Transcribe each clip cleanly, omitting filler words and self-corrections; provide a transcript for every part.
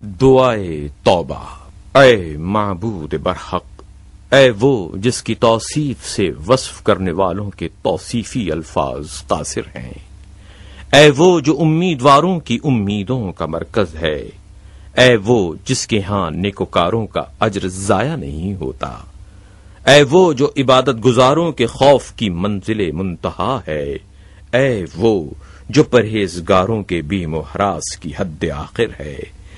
دعائے توبہ۔ اے معبود برحق، اے وہ جس کی توصیف سے وصف کرنے والوں کے توصیفی الفاظ قاصر ہیں، اے وہ جو امیدواروں کی امیدوں کا مرکز ہے، اے وہ جس کے ہاں نیکوکاروں کا اجر ضائع نہیں ہوتا، اے وہ جو عبادت گزاروں کے خوف کی منزل منتہا ہے، اے وہ جو پرہیزگاروں کے بیم و ہراس کی حد آخر ہے۔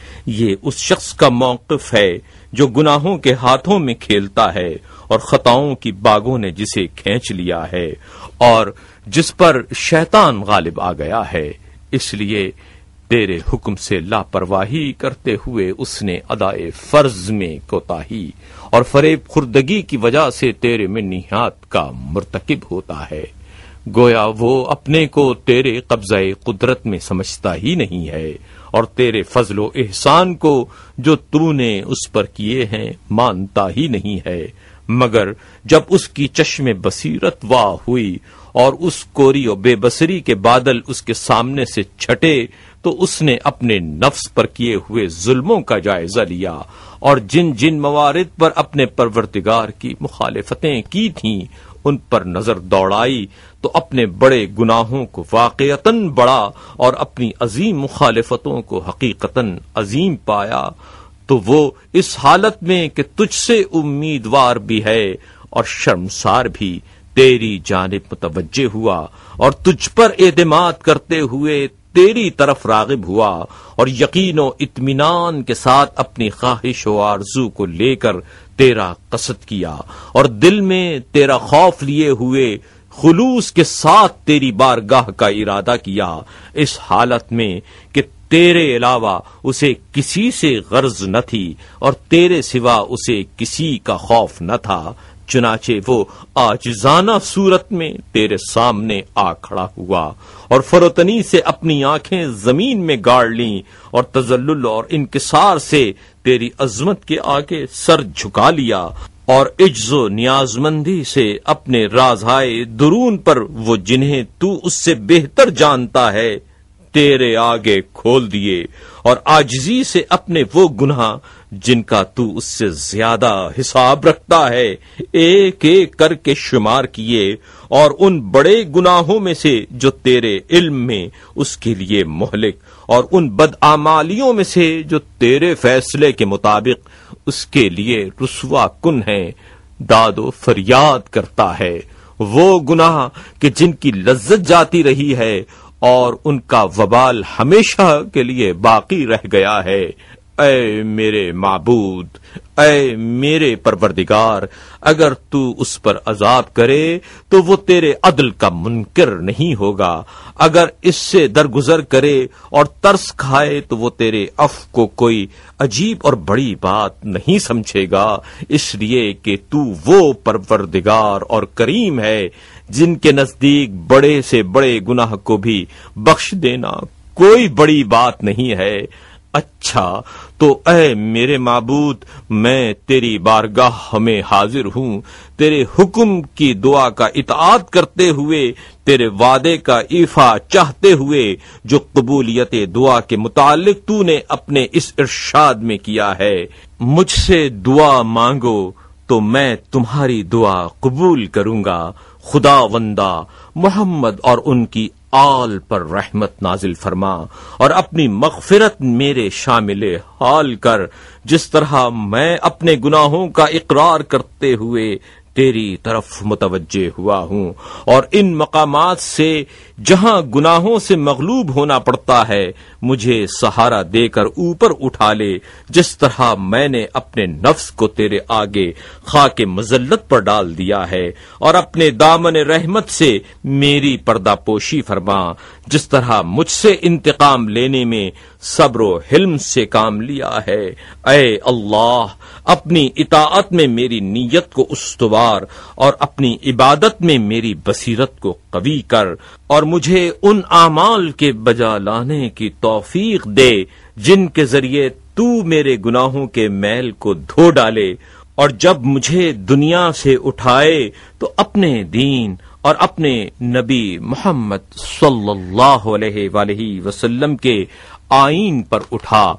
یہ اس شخص کا موقف ہے جو گناہوں کے ہاتھوں میں کھیلتا ہے اور خطاؤں کی باغوں نے جسے کھینچ لیا ہے اور جس پر شیطان غالب آ گیا ہے، اس لیے تیرے حکم سے لاپرواہی کرتے ہوئے اس نے ادائے فرض میں کوتاہی اور فریب خوردگی کی وجہ سے تیرے منہیات کا مرتکب ہوتا ہے۔ گویا وہ اپنے کو تیرے قبضہ قدرت میں سمجھتا ہی نہیں ہے اور تیرے فضل و احسان کو جو تو نے اس پر کیے ہیں مانتا ہی نہیں ہے، مگر جب اس کی چشم بصیرت واہ ہوئی اور اس کوری و بے بصری کے بادل اس کے سامنے سے چھٹے تو اس نے اپنے نفس پر کیے ہوئے ظلموں کا جائزہ لیا اور جن جن موارد پر اپنے پروردگار کی مخالفتیں کی تھیں ان پر نظر دوڑائی تو اپنے بڑے گناہوں کو واقعتاً بڑا اور اپنی عظیم مخالفتوں کو حقیقتاً عظیم پایا، تو وہ اس حالت میں کہ تجھ سے امیدوار بھی ہے اور شرمسار بھی تیری جانب متوجہ ہوا اور تجھ پر اعتماد کرتے ہوئے تیری طرف راغب ہوا اور یقین و اطمینان کے ساتھ اپنی خواہش و آرزو کو لے کر تیرا قصد کیا اور دل میں تیرا خوف لیے ہوئے خلوص کے ساتھ تیری بارگاہ کا ارادہ کیا، اس حالت میں کہ تیرے علاوہ اسے کسی سے غرض نہ تھی اور تیرے سوا اسے کسی کا خوف نہ تھا، چنانچہ وہ عاجزانہ صورت میں تیرے سامنے آ کھڑا ہوا اور فروتنی سے اپنی آنکھیں زمین میں گاڑ لیں اور تذلل اور انکسار سے تیری عظمت کے آگے سر جھکا لیا اور عجز و نیازمندی سے اپنے رازہائے درون پر وہ جنہیں تو اس سے بہتر جانتا ہے تیرے آگے کھول دیے اور عاجزی سے اپنے وہ گناہ جن کا تو اس سے زیادہ حساب رکھتا ہے ایک ایک کر کے شمار کیے اور ان بڑے گناہوں میں سے جو تیرے علم میں اس کے لیے مہلک اور ان بدعمالیوں میں سے جو تیرے فیصلے کے مطابق اس کے لیے رسوا کن ہیں داد و فریاد کرتا ہے، وہ گناہ کہ جن کی لذت جاتی رہی ہے اور ان کا وبال ہمیشہ کے لیے باقی رہ گیا ہے۔ اے میرے معبود، اے میرے پروردگار، اگر تو اس پر عذاب کرے تو وہ تیرے عدل کا منکر نہیں ہوگا، اگر اس سے درگزر کرے اور ترس کھائے تو وہ تیرے عفو کو کوئی عجیب اور بڑی بات نہیں سمجھے گا، اس لیے کہ تو وہ پروردگار اور کریم ہے جن کے نزدیک بڑے سے بڑے گناہ کو بھی بخش دینا کوئی بڑی بات نہیں ہے۔ اچھا تو اے میرے معبود، میں تیری بارگاہ میں حاضر ہوں، تیرے حکم کی دعا کا اطاعت کرتے ہوئے، تیرے وعدے کا ایفا چاہتے ہوئے جو قبولیت دعا کے متعلق تو نے اپنے اس ارشاد میں کیا ہے، مجھ سے دعا مانگو تو میں تمہاری دعا قبول کروں گا۔ خداوندا محمد اور ان کی آل پر رحمت نازل فرما اور اپنی مغفرت میرے شامل حال کر، جس طرح میں اپنے گناہوں کا اقرار کرتے ہوئے تیری طرف متوجہ ہوا ہوں اور ان مقامات سے جہاں گناہوں سے مغلوب ہونا پڑتا ہے مجھے سہارا دے کر اوپر اٹھا لے، جس طرح میں نے اپنے نفس کو تیرے آگے خاک مذلت پر ڈال دیا ہے، اور اپنے دامن رحمت سے میری پردہ پوشی فرما، جس طرح مجھ سے انتقام لینے میں صبر و حلم سے کام لیا ہے۔ اے اللہ، اپنی اطاعت میں میری نیت کو استوار اور اپنی عبادت میں میری بصیرت کو قوی کر، اور مجھے ان اعمال کے بجا لانے کی توفیق دے جن کے ذریعے تو میرے گناہوں کے میل کو دھو ڈالے، اور جب مجھے دنیا سے اٹھائے تو اپنے دین اور اپنے نبی محمد صلی اللہ علیہ وآلہ وسلم کے آئین پر اٹھا۔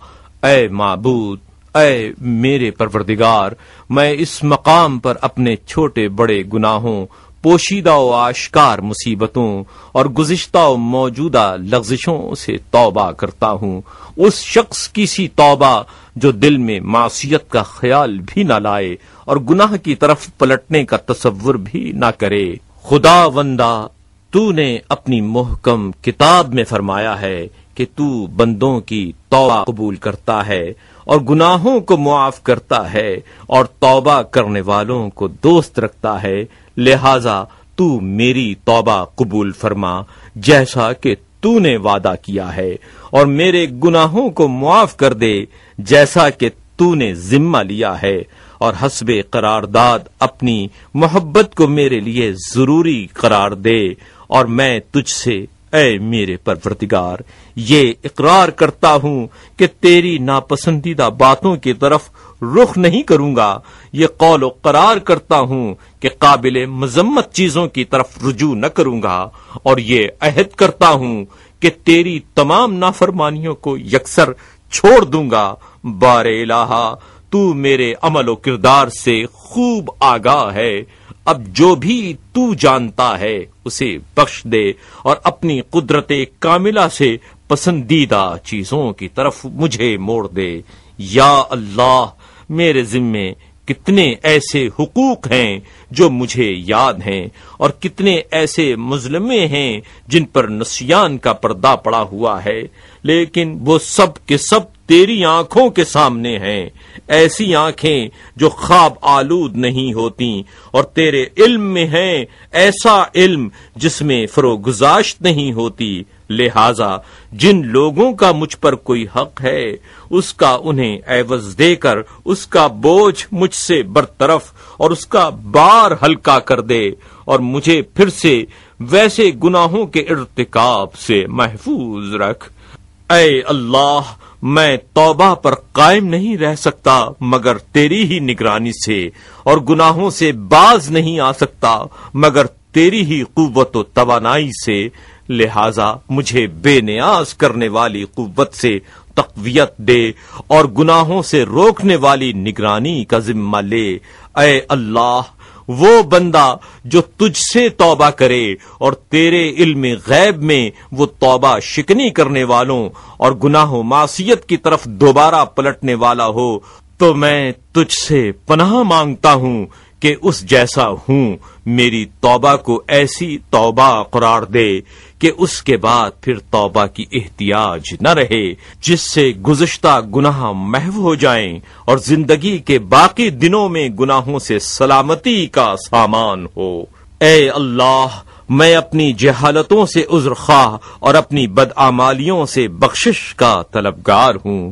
اے معبود، اے میرے پروردگار، میں اس مقام پر اپنے چھوٹے بڑے گناہوں، پوشیدہ و آشکار مصیبتوں اور گزشتہ و موجودہ لغزشوں سے توبہ کرتا ہوں، اس شخص کی سی توبہ جو دل میں معصیت کا خیال بھی نہ لائے اور گناہ کی طرف پلٹنے کا تصور بھی نہ کرے۔ خداوندا، تو نے اپنی محکم کتاب میں فرمایا ہے کہ تو بندوں کی توبہ قبول کرتا ہے اور گناہوں کو معاف کرتا ہے اور توبہ کرنے والوں کو دوست رکھتا ہے، لہذا تو میری توبہ قبول فرما جیسا کہ تو نے وعدہ کیا ہے، اور میرے گناہوں کو معاف کر دے جیسا کہ تو نے ذمہ لیا ہے، اور حسب قرارداد اپنی محبت کو میرے لیے ضروری قرار دے، اور میں تجھ سے اے میرے پروردگار یہ اقرار کرتا ہوں کہ تیری ناپسندیدہ باتوں کی طرف رخ نہیں کروں گا، یہ قول و قرار کرتا ہوں کہ قابل مذمت چیزوں کی طرف رجوع نہ کروں گا، اور یہ عہد کرتا ہوں کہ تیری تمام نافرمانیوں کو یکسر چھوڑ دوں گا۔ بار الہا، تو میرے عمل و کردار سے خوب آگاہ ہے، اب جو بھی تو جانتا ہے اسے بخش دے، اور اپنی قدرت کاملہ سے پسندیدہ چیزوں کی طرف مجھے موڑ دے۔ یا اللہ، میرے ذمے کتنے ایسے حقوق ہیں جو مجھے یاد ہیں، اور کتنے ایسے مظلمے ہیں جن پر نسیان کا پردہ پڑا ہوا ہے، لیکن وہ سب کے سب تیری آنکھوں کے سامنے ہیں، ایسی آنکھیں جو خواب آلود نہیں ہوتی، اور تیرے علم میں ہیں ایسا علم جس میں فروگزاشت نہیں ہوتی، لہذا جن لوگوں کا مجھ پر کوئی حق ہے اس کا انہیں عوض دے کر اس کا بوجھ مجھ سے برطرف اور اس کا بار ہلکا کر دے، اور مجھے پھر سے ویسے گناہوں کے ارتکاب سے محفوظ رکھ۔ اے اللہ، میں توبہ پر قائم نہیں رہ سکتا مگر تیری ہی نگرانی سے، اور گناہوں سے باز نہیں آ سکتا مگر تیری ہی قوت و توانائی سے، لہذا مجھے بے نیاز کرنے والی قوت سے تقویت دے اور گناہوں سے روکنے والی نگرانی کا ذمہ لے۔ اے اللہ، وہ بندہ جو تجھ سے توبہ کرے اور تیرے علم غیب میں وہ توبہ شکنی کرنے والوں اور گناہ و معصیت کی طرف دوبارہ پلٹنے والا ہو، تو میں تجھ سے پناہ مانگتا ہوں کہ اس جیسا ہوں، میری توبہ کو ایسی توبہ قرار دے کہ اس کے بعد پھر توبہ کی احتیاج نہ رہے، جس سے گزشتہ گناہ محو ہو جائیں اور زندگی کے باقی دنوں میں گناہوں سے سلامتی کا سامان ہو۔ اے اللہ، میں اپنی جہالتوں سے عذر خواہ اور اپنی بدعمالیوں سے بخشش کا طلبگار ہوں،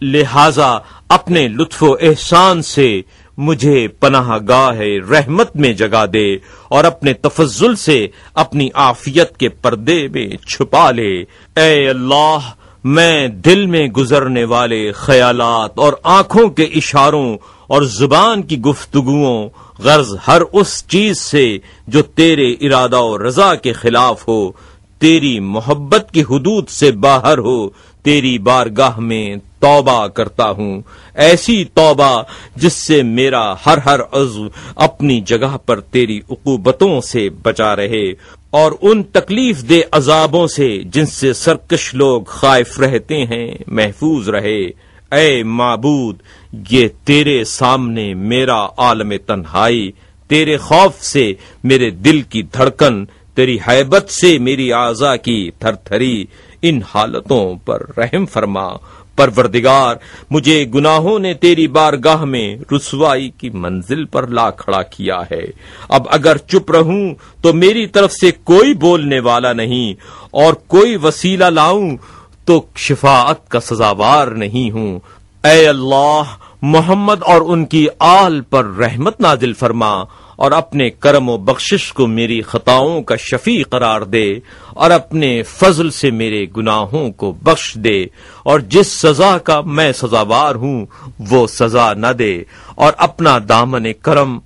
لہذا اپنے لطف و احسان سے مجھے پناہ گاہ رحمت میں جگا دے اور اپنے تفضل سے اپنی عافیت کے پردے میں چھپا لے۔ اے اللہ، میں دل میں گزرنے والے خیالات اور آنکھوں کے اشاروں اور زبان کی گفتگوؤں، غرض ہر اس چیز سے جو تیرے ارادہ و رضا کے خلاف ہو، تیری محبت کی حدود سے باہر ہو، تیری بارگاہ میں توبہ کرتا ہوں، ایسی توبہ جس سے میرا ہر عضو اپنی جگہ پر تیری عقوبتوں سے بچا رہے اور ان تکلیف دہ عذابوں سے جن سے سرکش لوگ خائف رہتے ہیں محفوظ رہے۔ اے معبود، یہ تیرے سامنے میرا عالم تنہائی، تیرے خوف سے میرے دل کی دھڑکن، تیری ہیبت سے میری اعضاء کی تھر تھری، ان حالتوں پر رحم فرما۔ پروردگار، مجھے گناہوں نے تیری بارگاہ میں رسوائی کی منزل پر لا کھڑا کیا ہے، اب اگر چپ رہوں تو میری طرف سے کوئی بولنے والا نہیں، اور کوئی وسیلہ لاؤں تو شفاعت کا سزاوار نہیں ہوں۔ اے اللہ، محمد اور ان کی آل پر رحمت نازل فرما، اور اپنے کرم و بخشش کو میری خطاؤں کا شفیع قرار دے، اور اپنے فضل سے میرے گناہوں کو بخش دے، اور جس سزا کا میں سزاوار ہوں وہ سزا نہ دے، اور اپنا دامن کرم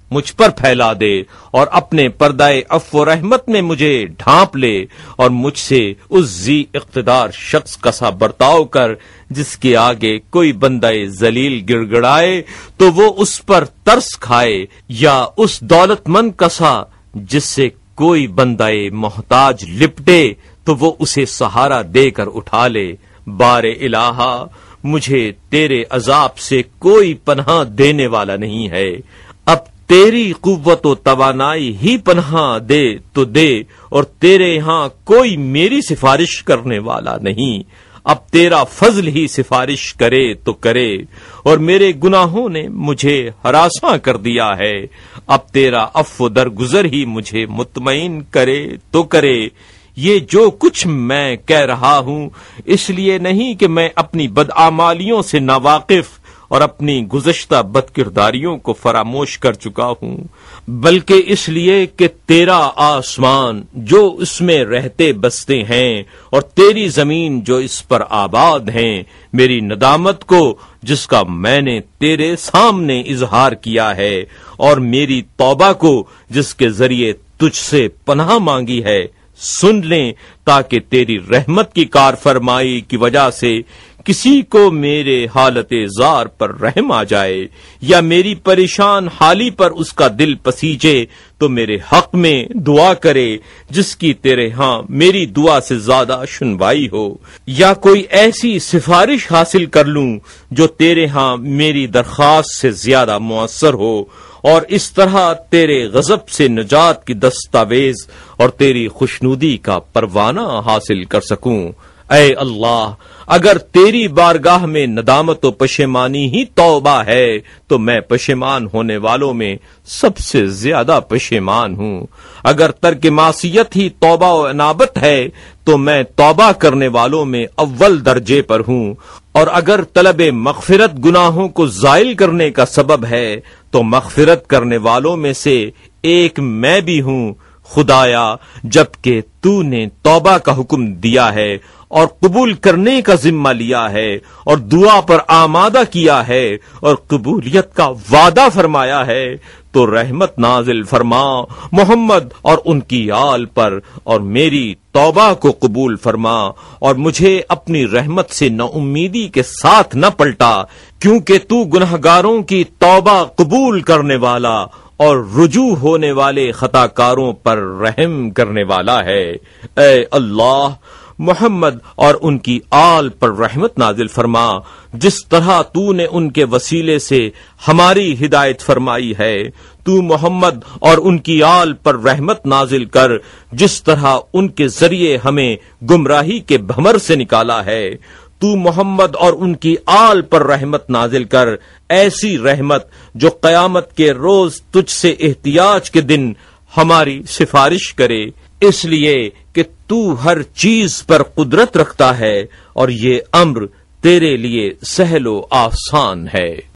مجھ پر پھیلا دے اور اپنے پردائے عفو و رحمت میں مجھے ڈھانپ لے اور مجھ سے اس ذی اقتدار شخص کا سا برتاؤ کر جس کے آگے کوئی بندہ ذلیل گڑ گڑائے تو وہ اس پر ترس کھائے، یا اس دولت مند کا سا جس سے کوئی بندہ محتاج لپٹے تو وہ اسے سہارا دے کر اٹھا لے۔ بار الہا، مجھے تیرے عذاب سے کوئی پناہ دینے والا نہیں ہے، اب تیری قوت و توانائی ہی پناہ دے تو دے، اور تیرے ہاں کوئی میری سفارش کرنے والا نہیں، اب تیرا فضل ہی سفارش کرے تو کرے، اور میرے گناہوں نے مجھے ہراساں کر دیا ہے، اب تیرا عفو درگزر ہی مجھے مطمئن کرے تو کرے۔ یہ جو کچھ میں کہہ رہا ہوں اس لیے نہیں کہ میں اپنی بدعمالیوں سے ناواقف اور اپنی گزشتہ بدکرداریوں کو فراموش کر چکا ہوں، بلکہ اس لیے کہ تیرا آسمان جو اس میں رہتے بستے ہیں اور تیری زمین جو اس پر آباد ہیں، میری ندامت کو جس کا میں نے تیرے سامنے اظہار کیا ہے، اور میری توبہ کو جس کے ذریعے تجھ سے پناہ مانگی ہے، سن لیں، تاکہ تیری رحمت کی کار فرمائی کی وجہ سے کسی کو میرے حالت زار پر رحم آ جائے، یا میری پریشان حالی پر اس کا دل پسیجے تو میرے حق میں دعا کرے جس کی تیرے ہاں میری دعا سے زیادہ سنوائی ہو، یا کوئی ایسی سفارش حاصل کر لوں جو تیرے ہاں میری درخواست سے زیادہ مؤثر ہو، اور اس طرح تیرے غضب سے نجات کی دستاویز اور تیری خوشنودی کا پروانہ حاصل کر سکوں۔ اے اللہ، اگر تیری بارگاہ میں ندامت و پشیمانی ہی توبہ ہے تو میں پشیمان ہونے والوں میں سب سے زیادہ پشیمان ہوں، اگر ترک معصیت ہی توبہ و انابت ہے تو میں توبہ کرنے والوں میں اول درجے پر ہوں، اور اگر طلب مغفرت گناہوں کو زائل کرنے کا سبب ہے تو مغفرت کرنے والوں میں سے ایک میں بھی ہوں۔ خدایا، جبکہ تو نے توبہ کا حکم دیا ہے اور قبول کرنے کا ذمہ لیا ہے اور دعا پر آمادہ کیا ہے اور قبولیت کا وعدہ فرمایا ہے، تو رحمت نازل فرما محمد اور ان کی آل پر، اور میری توبہ کو قبول فرما، اور مجھے اپنی رحمت سے نا امیدی کے ساتھ نہ پلٹا، کیونکہ تو گنہگاروں کی توبہ قبول کرنے والا اور رجوع ہونے والے خطا کاروں پر رحم کرنے والا ہے۔ اے اللہ، محمد اور ان کی آل پر رحمت نازل فرما، جس طرح تو نے ان کے وسیلے سے ہماری ہدایت فرمائی ہے۔ تو محمد اور ان کی آل پر رحمت نازل کر، جس طرح ان کے ذریعے ہمیں گمراہی کے بھمر سے نکالا ہے۔ تو محمد اور ان کی آل پر رحمت نازل کر، ایسی رحمت جو قیامت کے روز تجھ سے احتیاج کے دن ہماری سفارش کرے، اس لیے کہ تو ہر چیز پر قدرت رکھتا ہے اور یہ امر تیرے لیے سہل و آسان ہے۔